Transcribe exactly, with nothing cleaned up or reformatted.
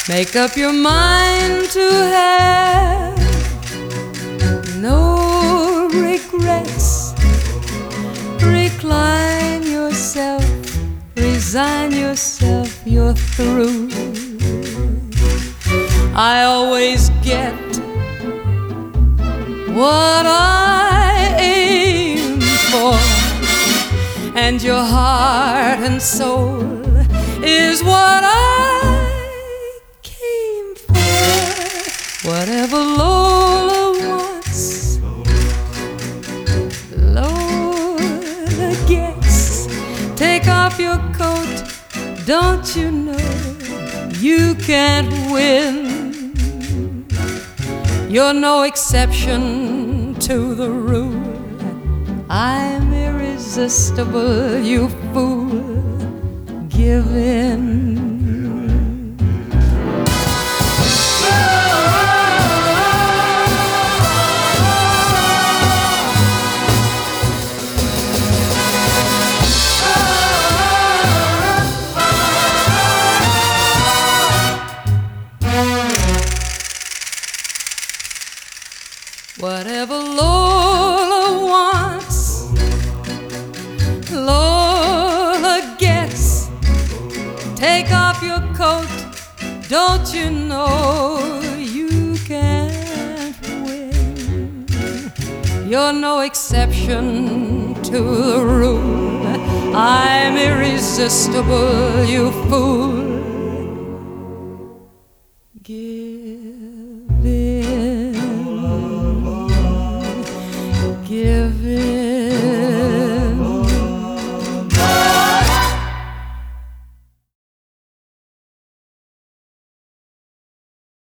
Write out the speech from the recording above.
Make up your mind to have no regrets. Recline yourself, resign yourself, you're through. I always get what I aim for, and your heart and soul is what I came for. Whatever Lola wants, Lola gets. Take off your coat, don't you know you can't win? You're no exception to the rule. I'm irresistible, you fool. Give in. Whatever Lola wants, Lola gets. Take off your coat, don't you know you can't win? You're no exception to the rule. I'm irresistible, you fool. Give